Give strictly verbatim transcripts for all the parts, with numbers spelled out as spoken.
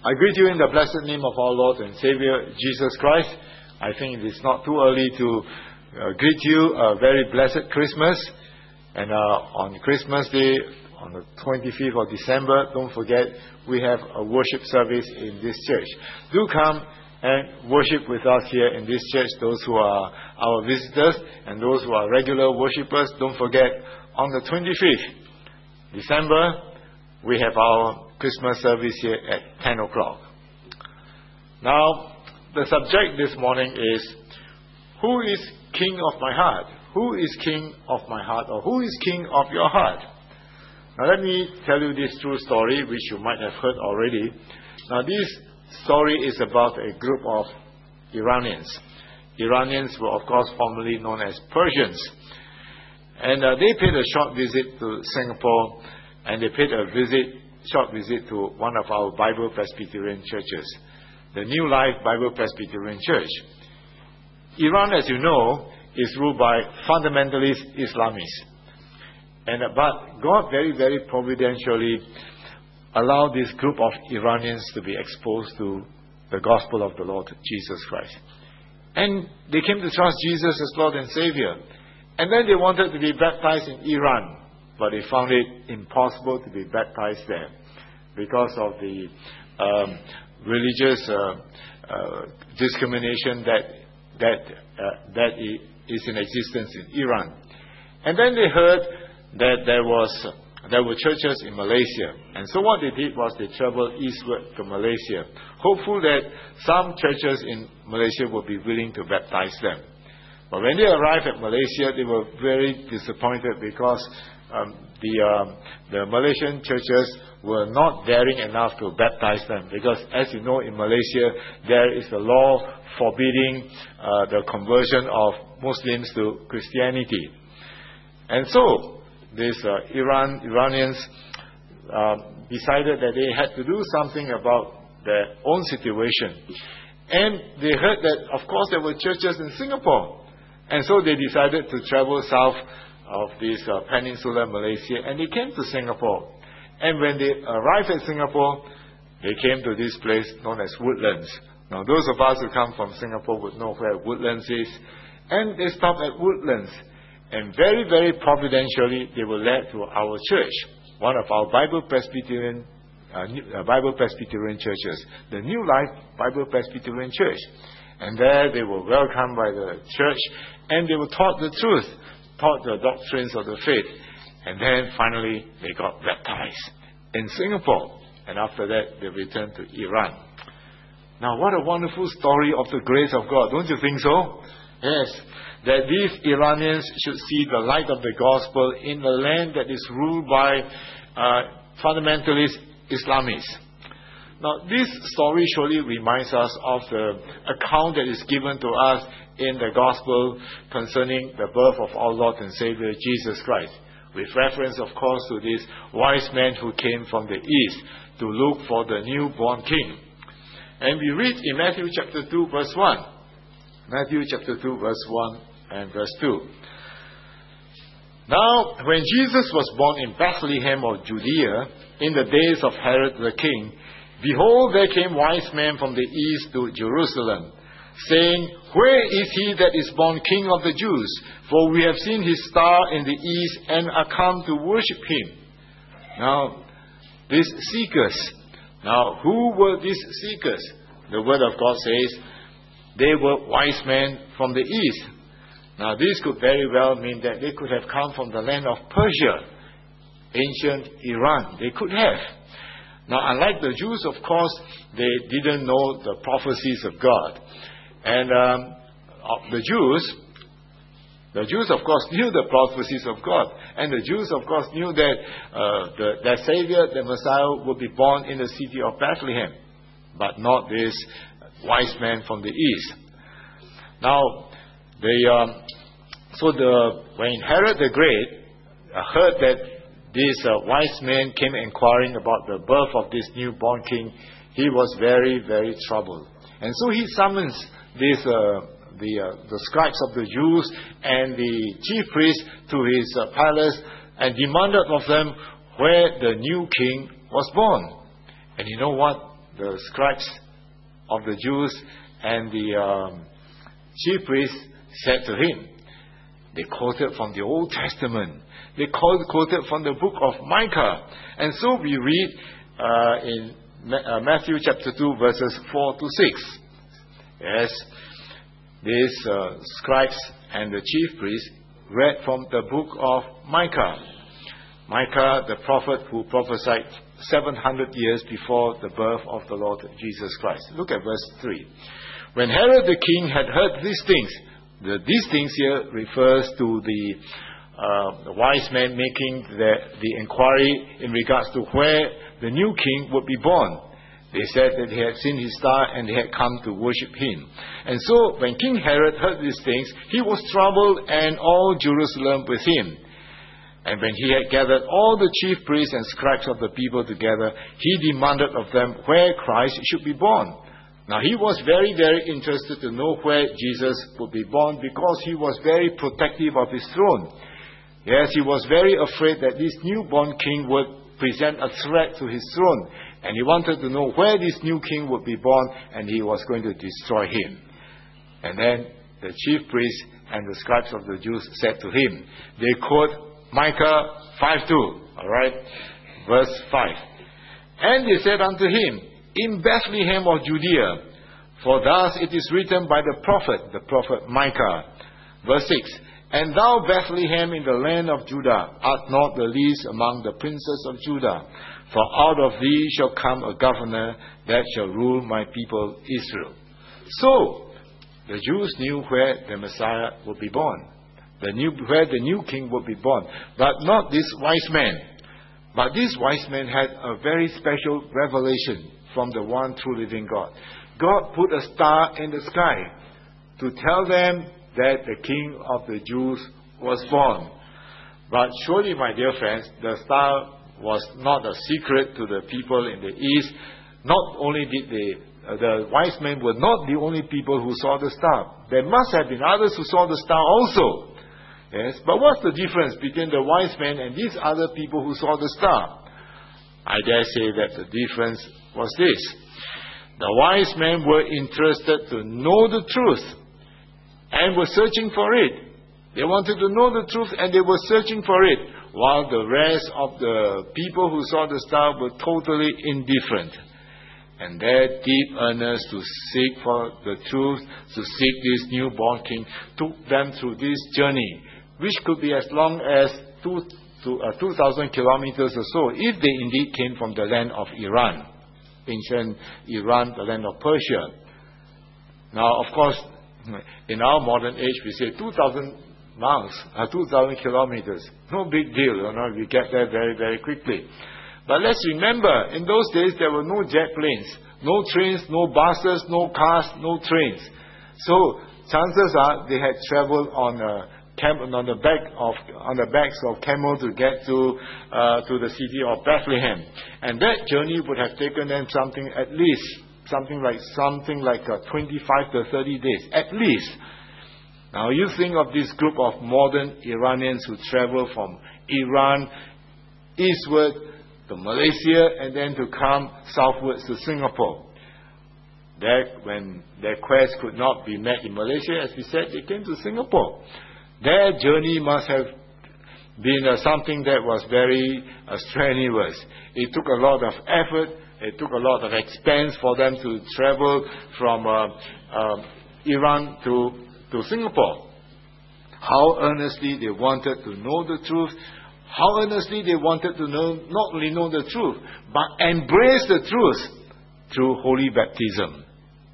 I greet you in the blessed name of our Lord and Savior, Jesus Christ. I think it is not too early to uh, greet you a very blessed Christmas. And uh, on Christmas Day, on the twenty-fifth of December, don't forget, we have a worship service in this church. Do come and worship with us here in this church, those who are our visitors and those who are regular worshippers. Don't forget, on the twenty-fifth of December, we have our Christmas service here at ten o'clock. Now, the subject this morning is, who is King of my heart? Who is King of my heart? Or who is King of your heart? Now, let me tell you this true story, which you might have heard already. Now, this story is about a group of Iranians. Iranians were, of course, formerly known as Persians. And uh, they paid a short visit to Singapore, and they paid a visit short visit to one of our Bible Presbyterian churches, the New Life Bible Presbyterian Church. Iran, as you know, is ruled by fundamentalist Islamists. And, but God very, very providentially allowed this group of Iranians to be exposed to the gospel of the Lord Jesus Christ. And they came to trust Jesus as Lord and Savior. And then they wanted to be baptized in Iran, but they found it impossible to be baptized there because of the um, religious uh, uh, discrimination that that uh, that is in existence in Iran. And then they heard that there was there were churches in Malaysia, and so what they did was they traveled eastward to Malaysia, hopeful that some churches in Malaysia would be willing to baptize them. But when they arrived at Malaysia, they were very disappointed because Um, the, um, the Malaysian churches were not daring enough to baptize them, because as you know, in Malaysia there is a law forbidding uh, the conversion of Muslims to Christianity. And so these uh, Iran Iranians uh, decided that they had to do something about their own situation. And they heard that, of course, there were churches in Singapore, and so they decided to travel south of this uh, peninsular Malaysia, and they came to Singapore. And when they arrived at Singapore, they came to this place known as Woodlands. Now, those of us who come from Singapore would know where Woodlands is. And they stopped at Woodlands. And very, very providentially, they were led to our church, one of our Bible Presbyterian uh, uh, Bible Presbyterian churches, the New Life Bible Presbyterian Church. And there they were welcomed by the church, and they were taught the truth, taught the doctrines of the faith, and then finally they got baptized in Singapore, and after that they returned to Iran. Now, what a wonderful story of the grace of God, don't you think so? Yes, that these Iranians should see the light of the gospel in the land that is ruled by uh, fundamentalist Islamists. Now, this story surely reminds us of the account that is given to us in the gospel concerning the birth of our Lord and Savior Jesus Christ, with reference, of course, to this wise man who came from the east to look for the newborn king. And we read in Matthew chapter two, verse one. Matthew chapter two, verse one and verse two. Now, when Jesus was born in Bethlehem of Judea, in the days of Herod the king, behold, there came wise men from the east to Jerusalem, saying, Where is he that is born King of the Jews? For we have seen his star in the east and are come to worship him. Now, these seekers, now who were these seekers? The word of God says, they were wise men from the east. Now, this could very well mean that they could have come from the land of Persia, ancient Iran. They could have. Now, unlike the Jews, of course, they didn't know the prophecies of God. And um, the Jews, the Jews, of course, knew the prophecies of God. And the Jews, of course, knew that uh, the, their Savior, the Messiah, would be born in the city of Bethlehem, but not this wise man from the east. Now, they, um, so the when Herod the Great uh, heard that this uh, wise man came inquiring about the birth of this newborn king, he was very, very troubled. And so he summons this, uh, the, uh, the scribes of the Jews and the chief priests to his uh, palace and demanded of them where the new king was born. And you know what? the scribes of the Jews and the um, chief priests said to him. They quoted from the Old Testament. They quoted from the book of Micah. And so we read uh, in uh, Matthew chapter two, verses four to six. Yes, these uh, scribes and the chief priests read from the book of Micah. Micah, the prophet who prophesied seven hundred years before the birth of the Lord Jesus Christ. Look at verse three. When Herod the king had heard these things, the, these things here refers to the, uh, the wise men making the, the inquiry in regards to where the new king would be born. They said that they had seen his star and they had come to worship him. And so when King Herod heard these things, he was troubled and all Jerusalem with him. And when he had gathered all the chief priests and scribes of the people together, he demanded of them where Christ should be born. Now he was very, very interested to know where Jesus would be born because he was very protective of his throne. Yes, he was very afraid that this newborn king would present a threat to his throne. And he wanted to know where this new king would be born, and he was going to destroy him. And then the chief priests and the scribes of the Jews said to him, they quote Micah five two, all right, verse five. And they said unto him, in Bethlehem of Judea, for thus it is written by the prophet, the prophet Micah. Verse six. And thou, Bethlehem, in the land of Judah, art not the least among the princes of Judah. For out of thee shall come a governor that shall rule my people Israel. So, the Jews knew where the Messiah would be born. The new, where the new king would be born. But not this wise man. But this wise man had a very special revelation from the one true living God. God put a star in the sky to tell them that the King of the Jews was born. But surely, my dear friends, the star was not a secret to the people in the east. Not only did they, uh, the wise men were not the only people who saw the star. There must have been others who saw the star also. Yes, but what's the difference between the wise men and these other people who saw the star? I dare say that the difference was this. The wise men were interested to know the truth and were searching for it. They wanted to know the truth and they were searching for it, while the rest of the people who saw the star were totally indifferent. And their deep earnest to seek for the truth, to seek this newborn king, took them through this journey, which could be as long as two, to, uh, two thousand kilometers or so, if they indeed came from the land of Iran, ancient Iran, the land of Persia. Now, of course, in our modern age, we say two thousand miles, uh, two thousand kilometers. No big deal, you know, we get there very, very quickly. But let's remember, in those days, there were no jet planes, no trains, no buses, no cars, no trains. So, chances are they had traveled on a camp, on the back of on the backs of camel to get to uh, to the city of Bethlehem, and that journey would have taken them something at least something like something like uh, twenty-five to thirty days at least. Now you think of this group of modern Iranians who travel from Iran eastward to Malaysia and then to come southwards to Singapore. That when their quest could not be met in Malaysia, as we said, they came to Singapore. Their journey must have been uh, something that was very uh, strenuous. It took a lot of effort. It took a lot of expense for them to travel from uh, uh, Iran to, to Singapore. How earnestly they wanted to know the truth. How earnestly they wanted to know, not only know the truth, but embrace the truth through holy baptism.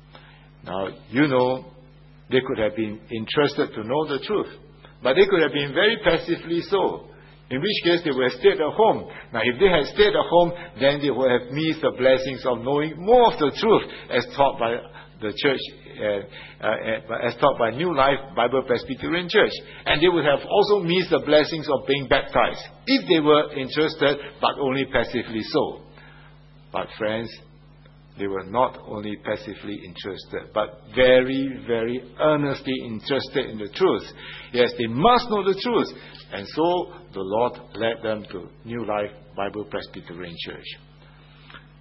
Now, you know, they could have been interested to know the truth, but they could have been very passively so. In which case they would have stayed at home. Now if they had stayed at home, then they would have missed the blessings of knowing more of the truth as taught by the church, uh, uh, as taught by New Life Bible Presbyterian Church. And they would have also missed the blessings of being baptized, if they were interested, but only passively so. But friends, they were not only passively interested, but very, very earnestly interested in the truth. Yes, they must know the truth. And so the Lord led them to New Life Bible Presbyterian Church.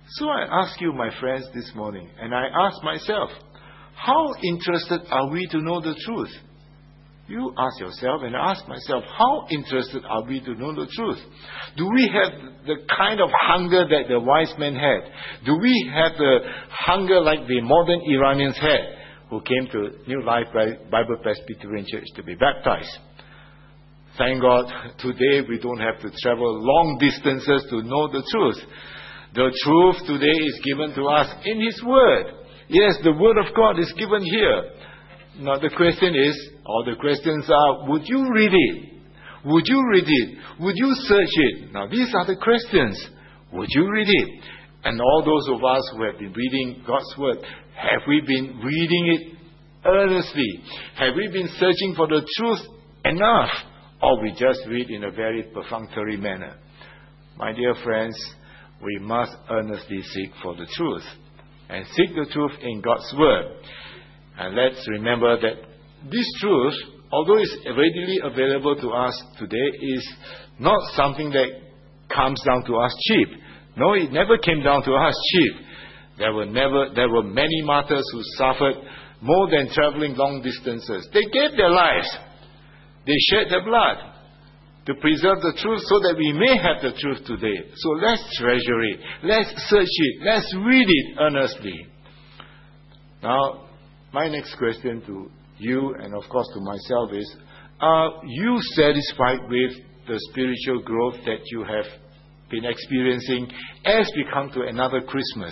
So I ask you, my friends, this morning, and I ask myself, how interested are we to know the truth? You ask yourself, and I ask myself, how interested are we to know the truth? Do we have the kind of hunger that the wise men had? Do we have the hunger like the modern Iranians had, who came to New Life Bible Presbyterian Church to be baptized? Thank God, today we don't have to travel long distances to know the truth. The truth today is given to us in His Word. Yes, the Word of God is given here. Now the question is, or the questions are, would you read it? Would you read it? Would you search it? Now these are the questions. Would you read it? And all those of us who have been reading God's Word, have we been reading it earnestly? Have we been searching for the truth enough? Or we just read in a very perfunctory manner? My dear friends, we must earnestly seek for the truth. And seek the truth in God's Word. And let's remember that this truth, although it's readily available to us today, is not something that comes down to us cheap. No, it never came down to us cheap. There were never there were many martyrs who suffered more than traveling long distances. They gave their lives. They shed their blood to preserve the truth so that we may have the truth today. So let's treasure it. Let's search it. Let's read it earnestly. Now, my next question to you and of course to myself is, are you satisfied with the spiritual growth that you have been experiencing as we come to another Christmas?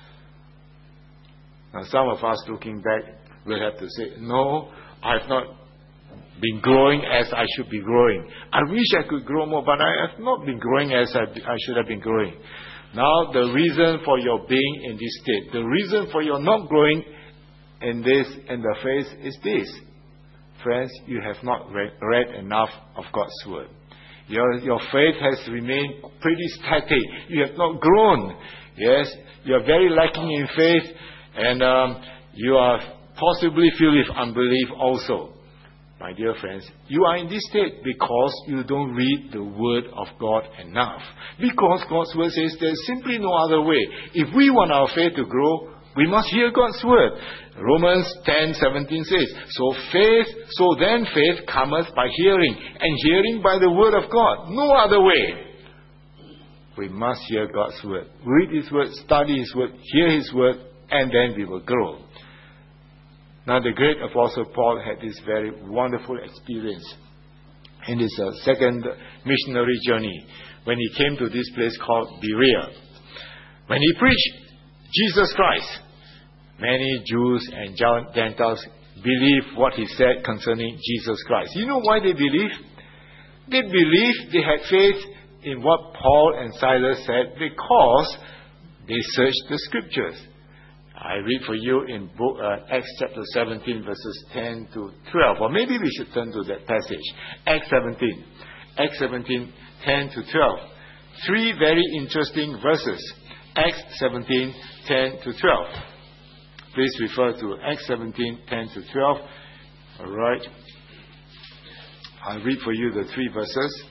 Now some of us looking back will have to say, no, I have not been growing as I should be growing. I wish I could grow more, but I have not been growing as I, I should have been growing. Now the reason for your being in this state, the reason for your not growing in this, in the faith is this. Friends, you have not read, read enough of God's Word. Your, your faith has remained pretty static. You have not grown. Yes, you are very lacking in faith, and um, you are possibly filled with unbelief also. My dear friends, you are in this state because you don't read the Word of God enough. Because God's Word says there's simply no other way. If we want our faith to grow, we must hear God's Word. Romans ten seventeen says, So faith, so then faith cometh by hearing, and hearing by the Word of God. No other way. We must hear God's Word. Read His Word, study His Word, hear His Word, and then we will grow. Now the great Apostle Paul had this very wonderful experience in his uh, second missionary journey when he came to this place called Berea. When he preached Jesus Christ, many Jews and Gentiles believed what he said concerning Jesus Christ. You know why they believed? They believed, they had faith in what Paul and Silas said because they searched the Scriptures. I read for you in book, uh, Acts chapter seventeen, verses ten to twelve. Or maybe we should turn to that passage. Acts seventeen. Acts seventeen, ten to twelve. Three very interesting verses. Acts seventeen, ten to twelve. Please refer to Acts seventeen, ten to twelve. Alright. I'll read for you the three verses.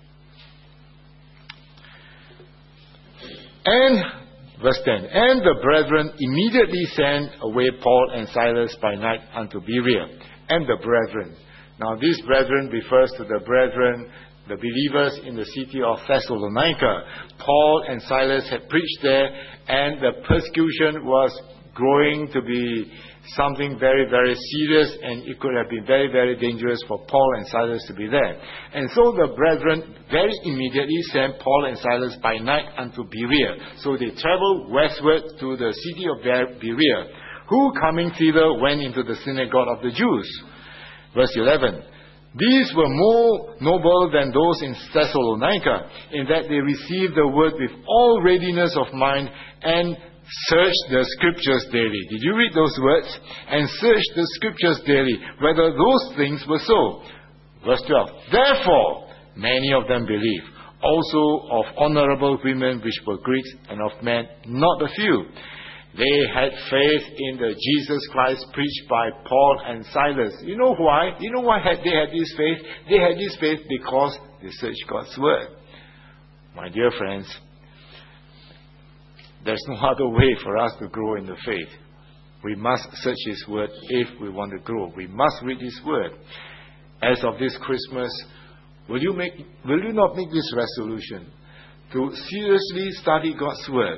And Verse ten, And the brethren immediately sent away Paul and Silas by night unto Berea. And the brethren. Now this brethren refers to the brethren, the believers in the city of Thessalonica. Paul and Silas had preached there, and the persecution was growing to be something very, very serious, and it could have been very, very dangerous for Paul and Silas to be there. And so the brethren very immediately sent Paul and Silas by night unto Berea. So they traveled westward to the city of Berea, who coming thither went into the synagogue of the Jews. Verse eleven. These were more noble than those in Thessalonica, in that they received the word with all readiness of mind and search the Scriptures daily. Did you read those words? And search the Scriptures daily, whether those things were so. Verse twelve. Therefore, many of them believed, also of honorable women which were Greeks, and of men not a few. They had faith in the Jesus Christ preached by Paul and Silas. You know why? You know why had they had this faith? They had this faith because they searched God's Word. My dear friends, There's no other way for us to grow in the faith. We must search His Word if we want to grow. We must read His Word. As of this Christmas, will you make, will you not make this resolution to seriously study God's Word?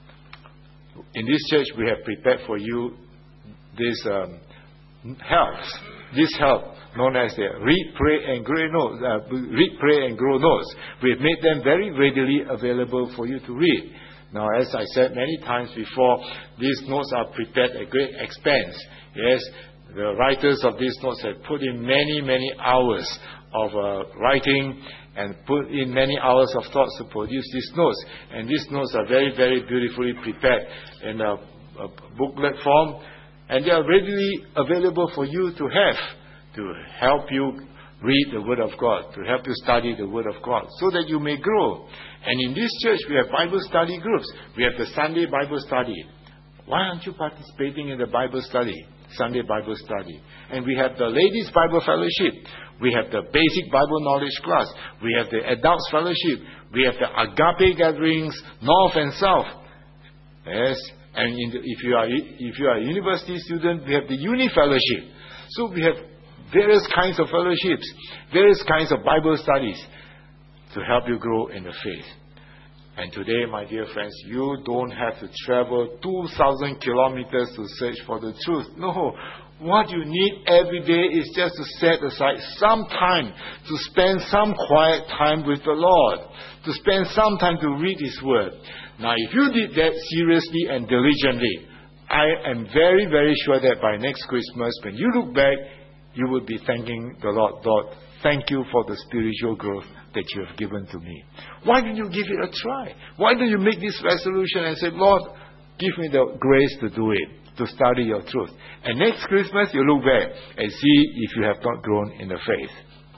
In this church, we have prepared for you this um, help, this help known as the Read, Pray and Grow Notes. Uh, read, Pray and Grow Notes. We have made them very readily available for you to read. Now, as I said many times before, these notes are prepared at great expense. Yes, the writers of these notes have put in many, many hours of uh, writing and put in many hours of thoughts to produce these notes. And these notes are very, very beautifully prepared in a, a booklet form. And they are readily available for you to have, to help you read the Word of God, to help you study the Word of God, so that you may grow. And in this church, we have Bible study groups. We have the Sunday Bible study. Why aren't you participating in the Bible study? Sunday Bible study. And we have the Ladies Bible Fellowship. We have the Basic Bible Knowledge class. We have the Adults Fellowship. We have the Agape gatherings, North and South. Yes. And in the, if you are if you are a university student, we have the Uni Fellowship. So we have various kinds of fellowships, various kinds of Bible studies to help you grow in the faith. And today, my dear friends, you don't have to travel two thousand kilometers to search for the truth. No. What you need every day is just to set aside some time to spend some quiet time with the Lord, to spend some time to read His Word. Now, if you did that seriously and diligently, I am very, very sure that by next Christmas, when you look back, you will be thanking the Lord. Lord, thank you for the spiritual growth that you have given to me. Why don't you give it a try? Why don't you make this resolution and say, Lord, give me the grace to do it, to study your truth. And next Christmas, you look back and see if you have not grown in the faith.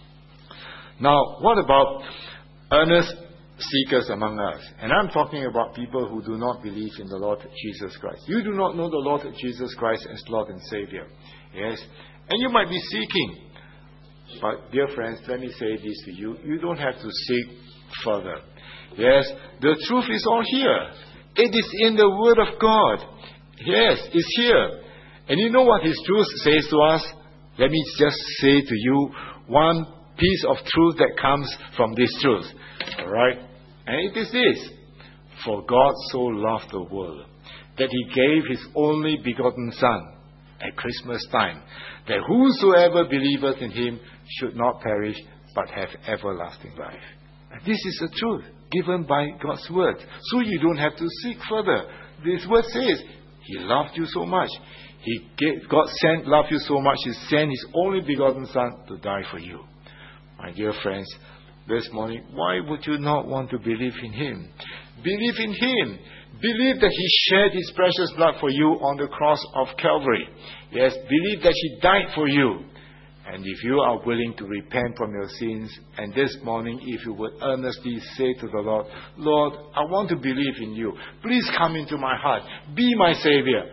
Now, what about earnest seekers among us? And I'm talking about people who do not believe in the Lord Jesus Christ. You do not know the Lord Jesus Christ as Lord and Savior. Yes? And you might be seeking. But, dear friends, let me say this to you. You don't have to seek further. Yes, the truth is all here. It is in the Word of God. Yes, it's here. And you know what His truth says to us? Let me just say to you one piece of truth that comes from this truth. Alright? And it is this. For God so loved the world that He gave His only begotten Son at Christmas time, that whosoever believeth in Him should not perish, but have everlasting life. And this is the truth given by God's Word. So you don't have to seek further. This Word says, He loved you so much. He gave, God sent, loved you so much, He sent His only begotten Son to die for you. My dear friends, this morning, why would you not want to believe in Him? Believe in Him. Believe that He shed His precious blood for you on the cross of Calvary. Yes, believe that He died for you. And if you are willing to repent from your sins, and this morning, if you would earnestly say to the Lord, Lord, I want to believe in you. Please come into my heart. Be my Savior.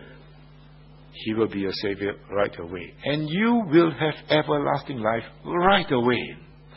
He will be your Savior right away. And you will have everlasting life right away.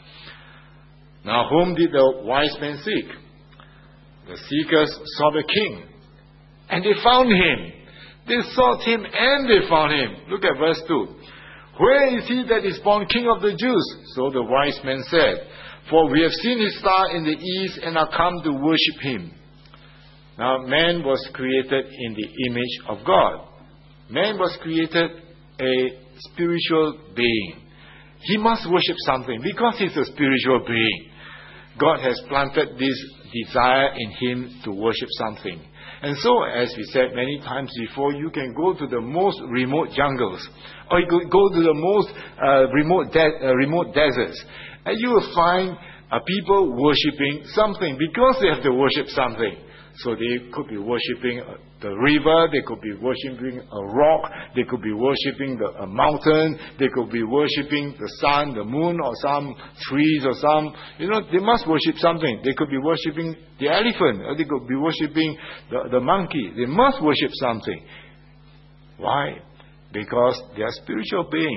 Now, whom did the wise men seek? The seekers saw the king. And they found him. They sought him and they found him. Look at verse two. Where is he that is born King of the Jews? So the wise men said, for we have seen his star in the east and are come to worship him. Now, man was created in the image of God. Man was created a spiritual being. He must worship something because he's a spiritual being. God has planted this desire in him to worship something. And so, as we said many times before, you can go to the most remote jungles, or you could go to the most uh, remote de- uh, remote deserts, and you will find uh, people worshipping something because they have to worship something. So they could be worshipping uh, the river, they could be worshipping a rock, they could be worshipping the, a mountain, they could be worshipping the sun, the moon, or some trees, or some, you know, they must worship something. They could be worshipping the elephant, or they could be worshipping the, the monkey. They must worship something. Why? Because they are spiritual beings.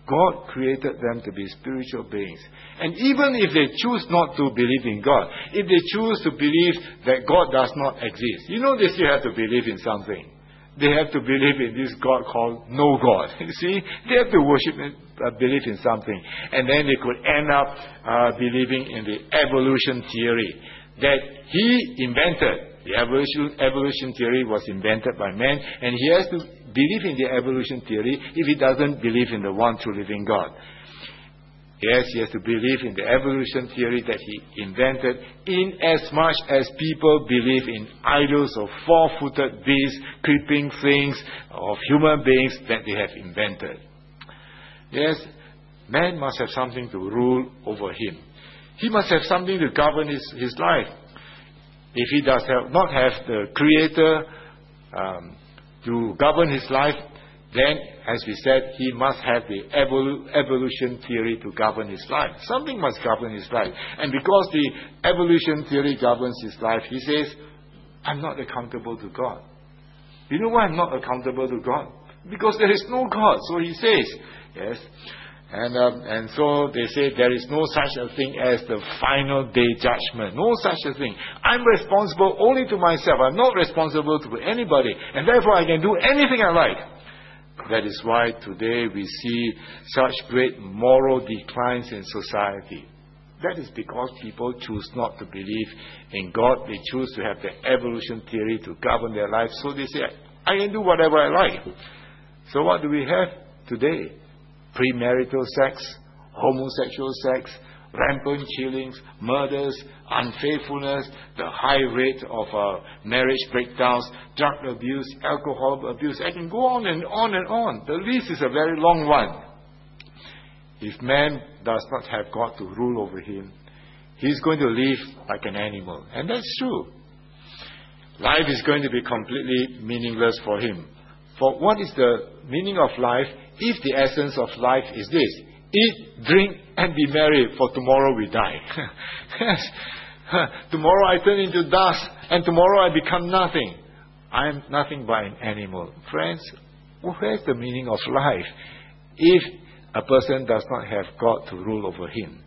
God created them to be spiritual beings. And even if they choose not to believe in God, if they choose to believe that God does not exist, you know they still have to believe in something. They have to believe in this God called no God. You see, they have to worship and uh, believe in something. And then they could end up uh, believing in the evolution theory that he invented. The evolution, evolution theory was invented by man, and he has to believe in the evolution theory if he doesn't believe in the one true living God. Yes, he has to believe in the evolution theory that he invented, in as much as people believe in idols of four-footed beasts, creeping things, of human beings that they have invented. Yes, man must have something to rule over him. He must have something to govern his, his life. If he does have, not have the Creator um, to govern his life, then, as we said, he must have the evolu- evolution theory to govern his life. Something must govern his life. And because the evolution theory governs his life, he says, I'm not accountable to God. You know why I'm not accountable to God? Because there is no God. So he says, yes. And um, and so they say there is no such a thing as the final day judgment. No such a thing. I'm responsible only to myself. I'm not responsible to anybody. And therefore I can do anything I like. That is why today we see such great moral declines in society. That is because people choose not to believe in God. They choose to have the evolution theory to govern their life. So they say, I can do whatever I like. So what do we have today? Premarital sex, homosexual sex, rampant killings, murders, unfaithfulness, the high rate of uh, marriage breakdowns, drug abuse, alcohol abuse. I can go on and on and on. The list is a very long one. If man does not have God to rule over him, he's going to live like an animal. And that's true. Life is going to be completely meaningless for him. For what is the meaning of life if the essence of life is this? Eat, drink, and be merry, for tomorrow we die. Yes. Tomorrow I turn into dust, and tomorrow I become nothing. I am nothing but an animal. Friends, where's the meaning of life if a person does not have God to rule over him?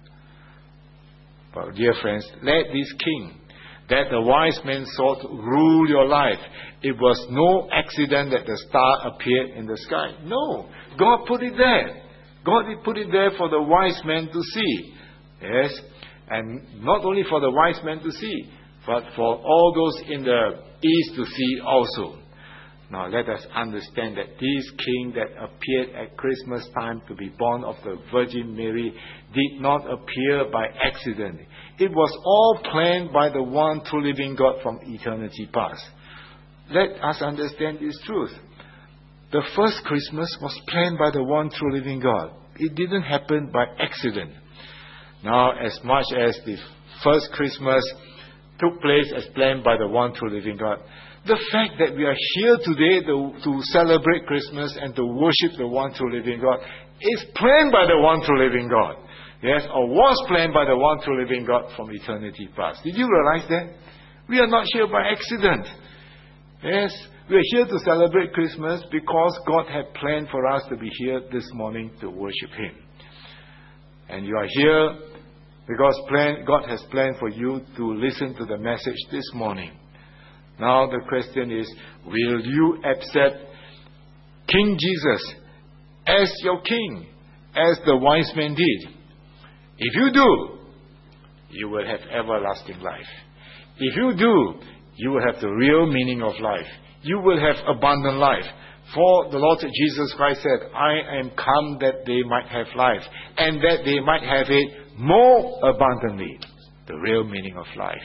But dear friends, let this king that the wise men sought to rule your life. It was no accident that the star appeared in the sky. No, God put it there. God did put it there for the wise men to see. Yes, and not only for the wise men to see, but for all those in the east to see also. Now let us understand that this king that appeared at Christmas time to be born of the Virgin Mary did not appear by accident. It was all planned by the one true living God from eternity past. Let us understand this truth. The first Christmas was planned by the one true living God. It didn't happen by accident. Now, as much as the first Christmas took place as planned by the one true living God, the fact that we are here today to, to celebrate Christmas and to worship the one true living God is planned by the one true living God. Yes, or was planned by the one true living God from eternity past. Did you realize that? We are not here by accident. Yes, we are here to celebrate Christmas because God had planned for us to be here this morning to worship Him. And you are here because plan, God has planned for you to listen to the message this morning. Now the question is, will you accept King Jesus as your king, as the wise men did? If you do, you will have everlasting life. If you do, you will have the real meaning of life. You will have abundant life. For the Lord Jesus Christ said, I am come that they might have life, and that they might have it more abundantly. The real meaning of life.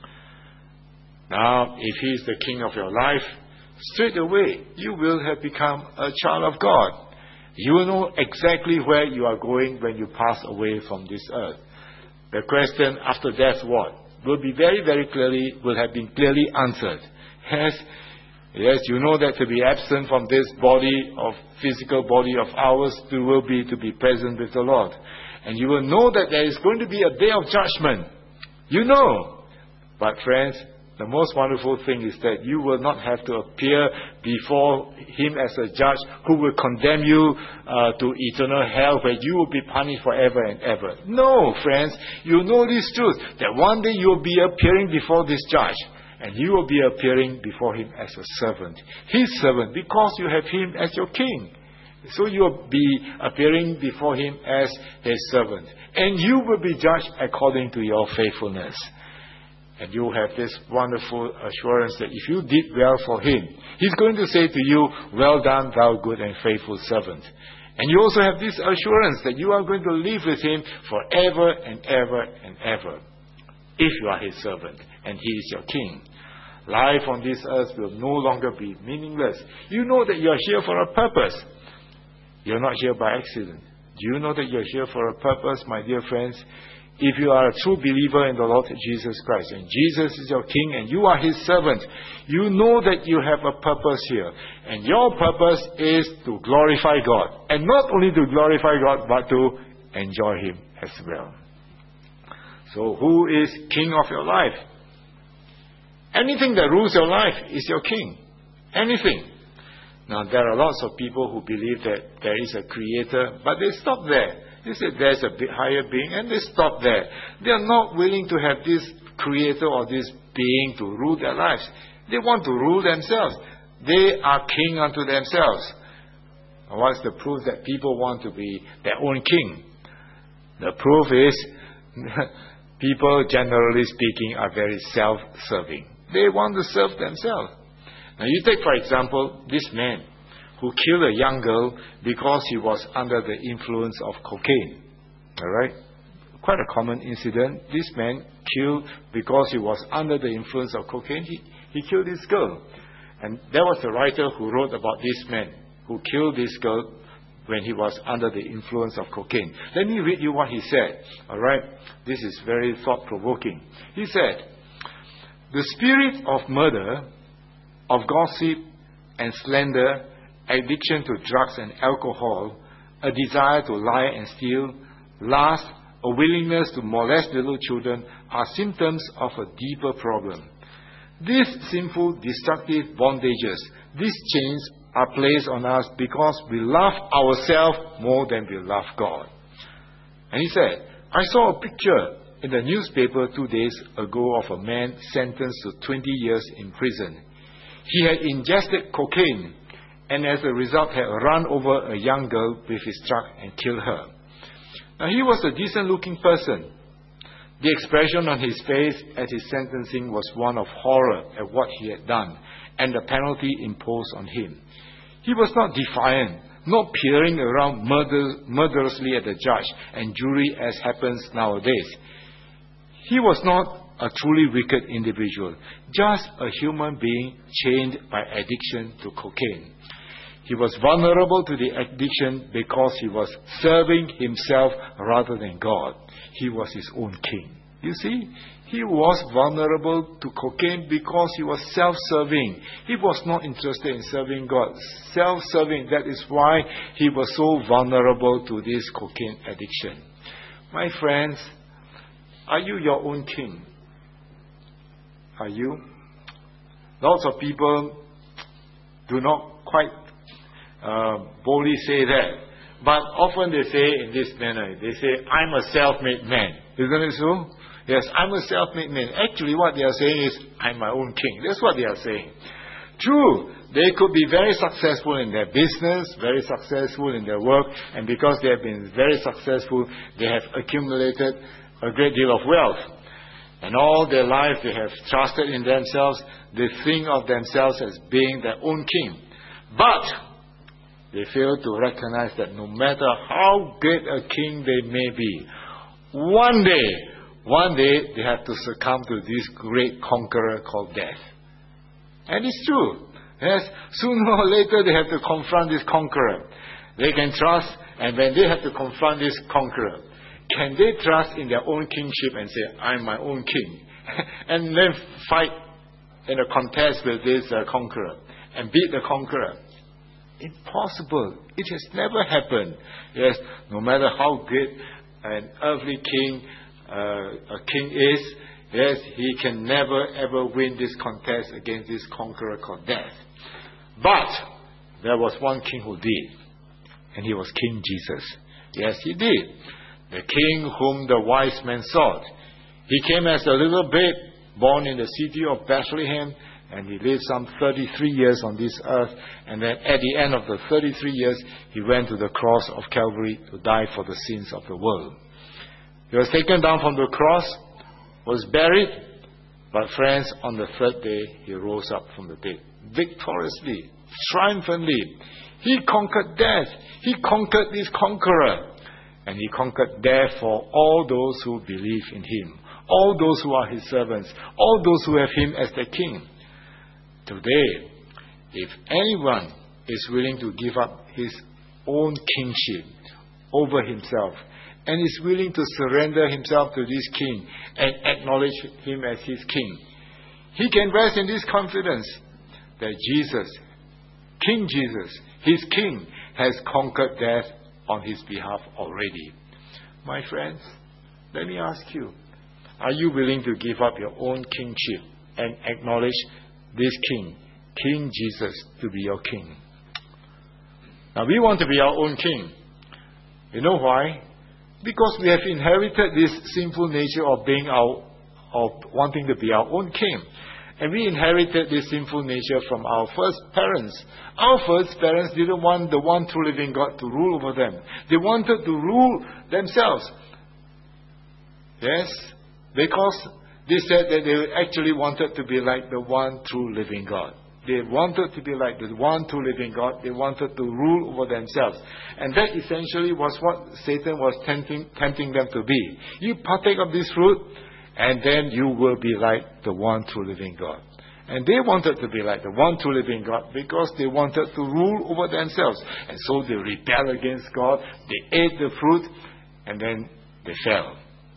Now, if He is the King of your life, straight away you will have become a child of God. You will know exactly where you are going when you pass away from this earth. The question after death, what? Will be very, very clearly, will have been clearly answered. Yes, yes, you know that to be absent from this body of physical body of ours, to will be to be present with the Lord. And you will know that there is going to be a day of judgment. You know. But friends, the most wonderful thing is that you will not have to appear before Him as a judge who will condemn you uh, to eternal hell where you will be punished forever and ever. No, friends, you know this truth, that one day you will be appearing before this judge, and you will be appearing before Him as a servant, His servant, because you have Him as your King. So you will be appearing before Him as His servant, and you will be judged according to your faithfulness. And you have this wonderful assurance that if you did well for Him, He's going to say to you, well done, thou good and faithful servant. And you also have this assurance that you are going to live with Him forever and ever and ever, if you are His servant and He is your King. Life on this earth will no longer be meaningless. You know that you are here for a purpose. You are not here by accident. Do you know that you are here for a purpose, my dear friends? If you are a true believer in the Lord Jesus Christ, and Jesus is your King and you are His servant, you know that you have a purpose here. And your purpose is to glorify God. And not only to glorify God, but to enjoy Him as well. So who is King of your life? Anything that rules your life is your King. Anything. Now there are lots of people who believe that there is a Creator, but they stop there. They say there's a bit higher being, and they stop there. They are not willing to have this Creator or this being to rule their lives. They want to rule themselves. They are king unto themselves. What's the proof that people want to be their own king? The proof is people, generally speaking, are very self-serving. They want to serve themselves. Now you take, for example, this man who killed a young girl because he was under the influence of cocaine. Alright? Quite a common incident. This man killed because he was under the influence of cocaine. He, he killed this girl. And there was a writer who wrote about this man who killed this girl when he was under the influence of cocaine. Let me read you what he said. Alright? This is very thought-provoking. He said, "The spirit of murder, of gossip and slander, addiction to drugs and alcohol, a desire to lie and steal, lust, a willingness to molest little children are symptoms of a deeper problem. These sinful, destructive bondages, these chains are placed on us because we love ourselves more than we love God." And he said, "I saw a picture in the newspaper two days ago of a man sentenced to twenty years in prison. He had ingested cocaine and as a result had run over a young girl with his truck and killed her. Now he was a decent looking person. The expression on his face at his sentencing was one of horror at what he had done and the penalty imposed on him. He was not defiant, not peering around murder, murderously at the judge and jury as happens nowadays. He was not a truly wicked individual, just a human being chained by addiction to cocaine. He was vulnerable to the addiction because he was serving himself rather than God. He was his own king. You see, he was vulnerable to cocaine because he was self-serving. He was not interested in serving God. Self-serving, that is why he was so vulnerable to this cocaine addiction. My friends, are you your own king? Are you? Lots of people do not quite uh, boldly say that. But often they say in this manner, they say, "I'm a self-made man." Isn't it so? Yes, I'm a self-made man. Actually what they are saying is, "I'm my own king." That's what they are saying. True, they could be very successful in their business, very successful in their work, and because they have been very successful, they have accumulated a great deal of wealth. And all their life they have trusted in themselves. They think of themselves as being their own king. But they fail to recognize that no matter how great a king they may be, one day, one day they have to succumb to this great conqueror called death. And it's true. Yes, sooner or later they have to confront this conqueror. They can trust, and when they have to confront this conqueror, can they trust in their own kingship and say, "I'm my own king," and then fight in a contest with this uh, conqueror and beat the conqueror? Impossible. It has never happened. Yes, no matter how great an earthly king uh, a king is, Yes, he can never ever win this contest against this conqueror called death. But there was one king who did. And he was King Jesus. Yes, he did. The king whom the wise men sought. He came as a little babe, born in the city of Bethlehem, and he lived some thirty-three years on this earth. And then at the end of the thirty-three years, he went to the cross of Calvary to die for the sins of the world. He was taken down from the cross, was buried, but friends, on the third day, he rose up from the dead, victoriously, triumphantly. He conquered death. He conquered this conqueror. And he conquered death for all those who believe in him, all those who are his servants, all those who have him as their king. Today, if anyone is willing to give up his own kingship over himself and is willing to surrender himself to this king and acknowledge him as his king, he can rest in this confidence that Jesus, King Jesus, his king, has conquered death on his behalf already. My friends, let me ask you, are you willing to give up your own kingship and acknowledge this king, King Jesus, to be your king? Now, we want to be our own king. You know why? Because we have inherited this sinful nature of being our, of wanting to be our own king. And we inherited this sinful nature from our first parents. Our first parents didn't want the one true living God to rule over them. They wanted to rule themselves. Yes, because they said that they actually wanted to be like the one true living God. They wanted to be like the one true living God. They wanted to rule over themselves. And that essentially was what Satan was tempting, tempting them to be. You partake of this fruit, and then you will be like the one true living God. And they wanted to be like the one true living God because they wanted to rule over themselves. And so they rebelled against God. They ate the fruit, and then they fell.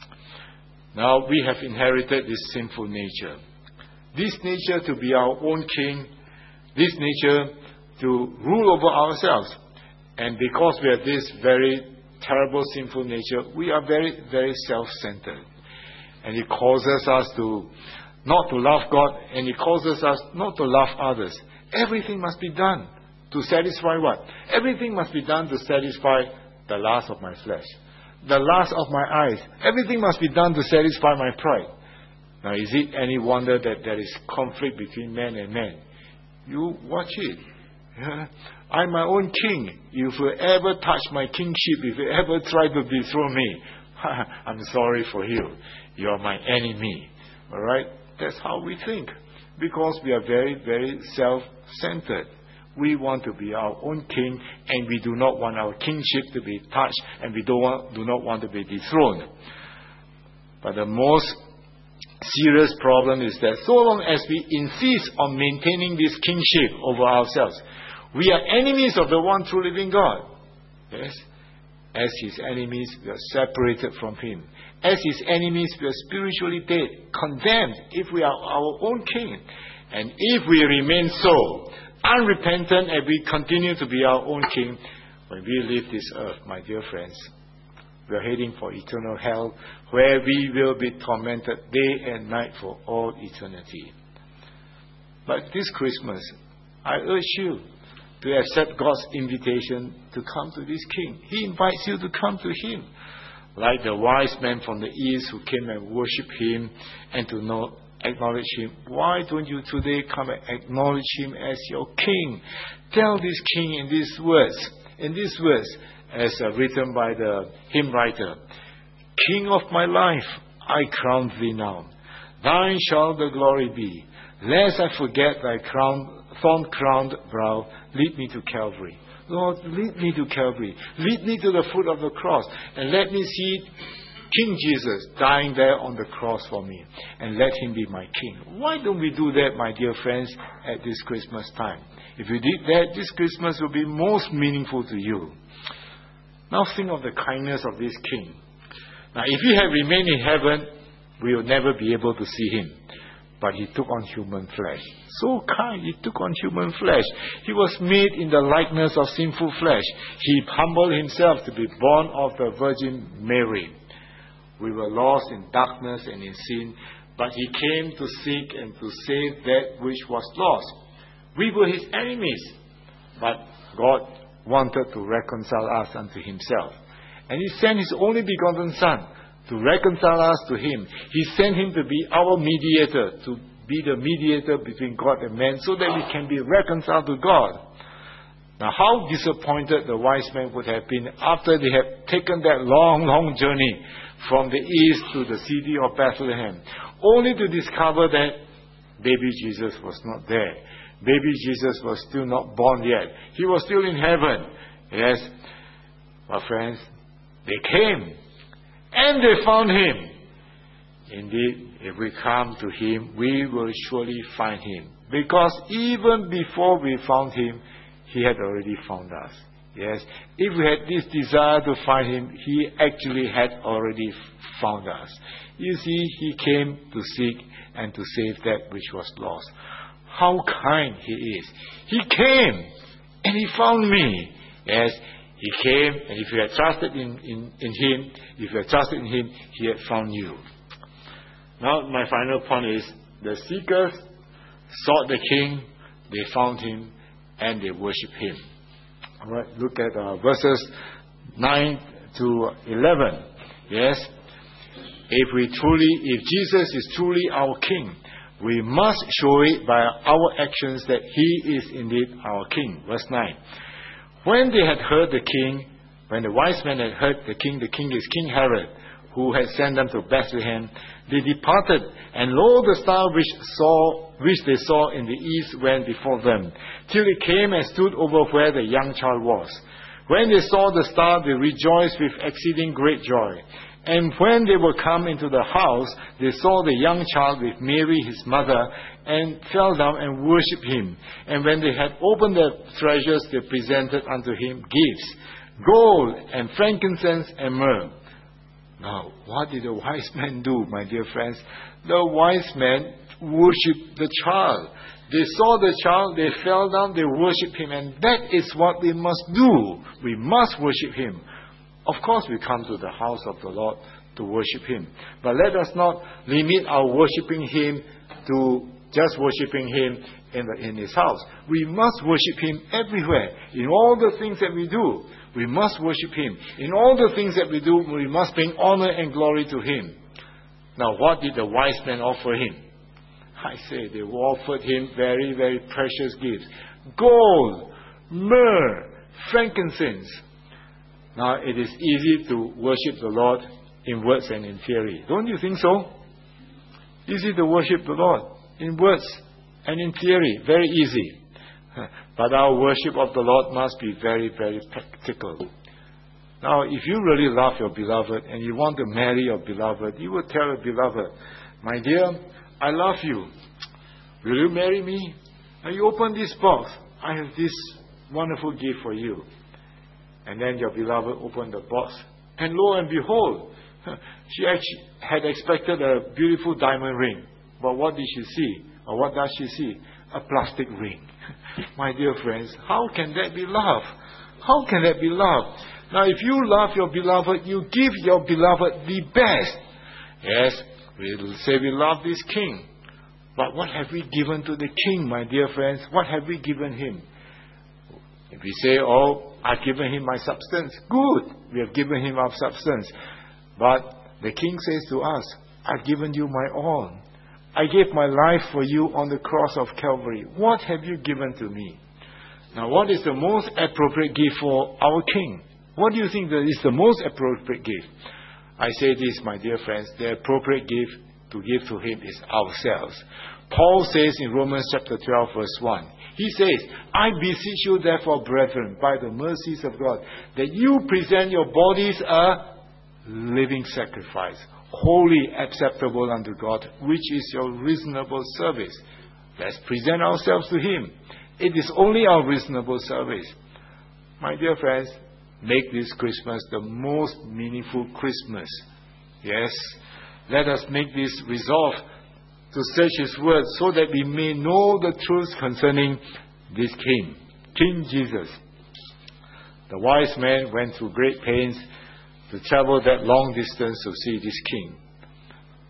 Now we have inherited this sinful nature. This nature to be our own king. This nature to rule over ourselves. And because we have this very terrible sinful nature, we are very, very self-centered. And it causes us to not to love God, and it causes us not to love others. Everything must be done to satisfy what? Everything must be done to satisfy the lust of my flesh, the lust of my eyes. Everything must be done to satisfy my pride. Now, is it any wonder that there is conflict between man and man? You watch it. Yeah? I'm my own king. If you ever touch my kingship, if you ever try to dethrone me, I'm sorry for you. You are my enemy. All right? That's how we think. Because we are very, very self-centered. We want to be our own king, and we do not want our kingship to be touched, and we don't want, do not want to be dethroned. But the most serious problem is that so long as we insist on maintaining this kingship over ourselves, we are enemies of the one true living God. Yes? As his enemies, we are separated from him. As his enemies, we are spiritually dead, condemned if we are our own king. And if we remain so, unrepentant, and we continue to be our own king, when we leave this earth, my dear friends, we are heading for eternal hell, where we will be tormented day and night for all eternity. But this Christmas, I urge you to accept God's invitation to come to this king. He invites you to come to him. Like the wise men from the east who came and worshipped him and to know, acknowledge him. Why don't you today come and acknowledge him as your king? Tell this king in these words, in these words, as uh, written by the hymn writer, King of my life, I crown thee now. Thine shall the glory be. Lest I forget thy crown, thorn-crowned brow, lead me to Calvary. Lord, lead me to Calvary. Lead me to the foot of the cross. And let me see King Jesus dying there on the cross for me. And let him be my king. Why don't we do that, my dear friends, at this Christmas time? If you did that, this Christmas will be most meaningful to you. Now think of the kindness of this king. Now, if he had remained in heaven, we will never be able to see him. But he took on human flesh. So kind, he took on human flesh. He was made in the likeness of sinful flesh. He humbled himself to be born of the Virgin Mary. We were lost in darkness and in sin, but He came to seek and to save that which was lost. We were His enemies, but God wanted to reconcile us unto Himself. And He sent His only begotten Son to reconcile us to Him. He sent Him to be our mediator, to be the mediator between God and man, so that we can be reconciled to God. Now, how disappointed the wise men would have been after they had taken that long, long journey from the east to the city of Bethlehem, only to discover that baby Jesus was not there. Baby Jesus was still not born yet. He was still in heaven. Yes, my friends, they came and they found Him. Indeed, if we come to Him, we will surely find Him. Because even before we found Him, He had already found us. Yes, if we had this desire to find Him, He actually had already found us. You see, He came to seek and to save that which was lost. How kind He is. He came and He found me. Yes, He came, and if you had trusted in, in, in Him, if you had trusted in Him, He had found you. Now, my final point is, the seekers sought the King, they found Him, and they worship Him. All right, look at uh, verses nine to eleven. Yes, if we truly, if Jesus is truly our King, we must show it by our actions that He is indeed our King. Verse nine. When they had heard the King, when the wise men had heard the King, the King is King Herod, who had sent them to Bethlehem, they departed, and lo, the star which saw, which they saw in the east went before them, till it came and stood over where the young child was. When they saw the star, they rejoiced with exceeding great joy. And when they were come into the house, they saw the young child with Mary his mother, and fell down and worshipped Him. And when they had opened their treasures, they presented unto Him gifts, gold and frankincense and myrrh. Now, what did the wise men do, my dear friends? The wise men worshipped the child. They saw the child, they fell down, they worshipped Him, and that is what we must do. We must worship Him. Of course, we come to the house of the Lord to worship Him. But let us not limit our worshipping Him to just worshipping Him in, the, in His house. We must worship Him everywhere, in all the things that we do. We must worship Him. In all the things that we do, we must bring honor and glory to Him. Now, what did the wise men offer Him? I say, they offered Him very, very precious gifts. Gold, myrrh, frankincense. Now, it is easy to worship the Lord in words and in theory. Don't you think so? Easy to worship the Lord in words and in theory. Very easy. But our worship of the Lord must be very, very practical. Now, if you really love your beloved and you want to marry your beloved, you will tell your beloved, my dear, I love you. Will you marry me? Now you open this box. I have this wonderful gift for you. And then your beloved opened the box. And lo and behold, she actually had expected a beautiful diamond ring. But what did she see? Or what does she see? A plastic ring. My dear friends, how can that be love? How can that be love? Now, if you love your beloved, you give your beloved the best. Yes, we'll say we love this King. But what have we given to the King, my dear friends? What have we given Him? If we say, oh, I've given Him my substance, good, we have given Him our substance. But the King says to us, I've given you my all. I gave my life for you on the cross of Calvary. What have you given to me? Now, what is the most appropriate gift for our King? What do you think that is the most appropriate gift? I say this, my dear friends, the appropriate gift to give to Him is ourselves. Paul says in Romans chapter twelve, verse one, he says, I beseech you therefore, brethren, by the mercies of God, that you present your bodies a living sacrifice, holy, acceptable unto God, which is your reasonable service. Let's present ourselves to Him. It is only our reasonable service. My dear friends, make this Christmas the most meaningful Christmas. Yes, let us make this resolve to search His word so that we may know the truth concerning this King, King Jesus. The wise men went through great pains to travel that long distance to see this King.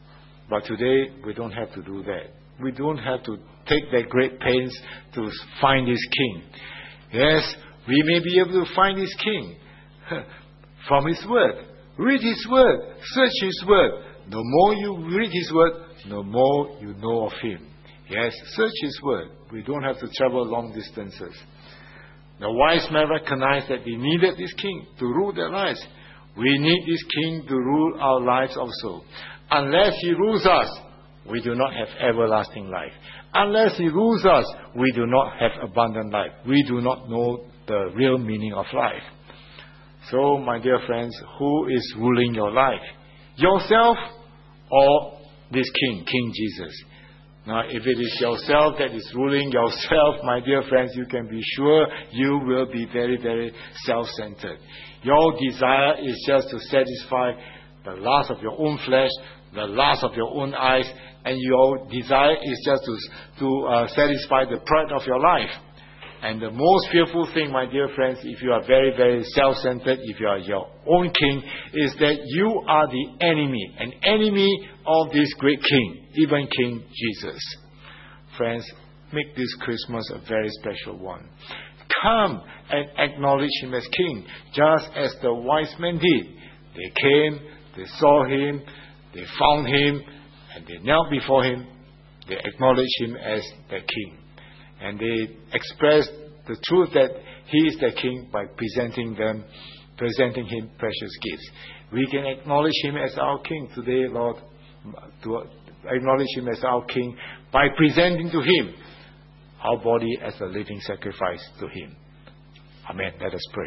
But today, we don't have to do that. We don't have to take that great pains to find this king. Yes, we may be able to find this king from his word. Read his word. Search his word. The more you read his word, the more you know of him. Yes, search his word. We don't have to travel long distances. The wise men recognized that they needed this king to rule their lives. We need this king to rule our lives also. Unless he rules us, we do not have everlasting life. Unless he rules us, we do not have abundant life. We do not know the real meaning of life. So, my dear friends, who is ruling your life? Yourself or this king, King Jesus? Now, if it is yourself that is ruling yourself, my dear friends, you can be sure you will be very, very self-centered. Your desire is just to satisfy the lust of your own flesh, the lust of your own eyes, and your desire is just to, to uh, satisfy the pride of your life. And the most fearful thing, my dear friends, if you are very, very self-centered, if you are your own king, is that you are the enemy, an enemy of this great king, even King Jesus. Friends, make this Christmas a very special one. Come and acknowledge him as king, just as the wise men did. They came, they saw him, they found him, and they knelt before him. They acknowledged him as their king. And they expressed the truth that he is their king by presenting them, presenting him precious gifts. We can acknowledge him as our king today, Lord, to acknowledge him as our king by presenting to him our body as a living sacrifice to him. Amen. Let us pray.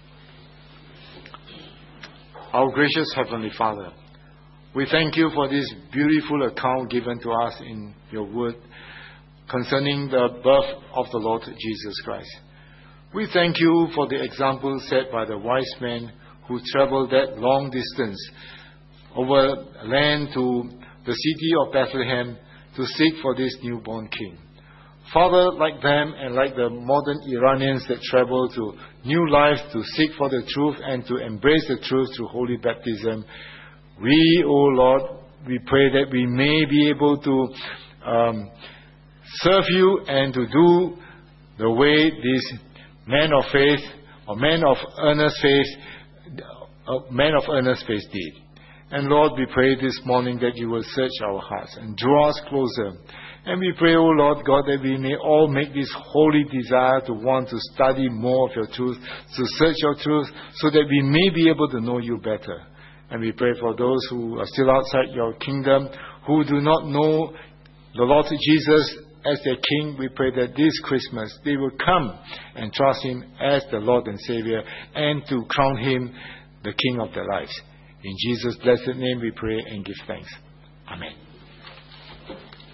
Our gracious Heavenly Father, we thank you for this beautiful account given to us in your word concerning the birth of the Lord Jesus Christ. We thank you for the example set by the wise men who traveled that long distance over land to the city of Bethlehem to seek for this newborn king. Father, like them and like the modern Iranians that travel to new life to seek for the truth and to embrace the truth through holy baptism, we, O Lord, we pray that we may be able to um, serve you and to do the way these men of faith or men of earnest faith, uh, men of earnest faith did. And Lord, we pray this morning that you will search our hearts and draw us closer. And we pray, O Lord God, that we may all make this holy desire to want to study more of your truth, to search your truth, so that we may be able to know you better. And we pray for those who are still outside your kingdom, who do not know the Lord Jesus as their King. We pray that this Christmas they will come and trust him as the Lord and Savior, and to crown him the King of their lives. In Jesus' blessed name we pray and give thanks. Amen.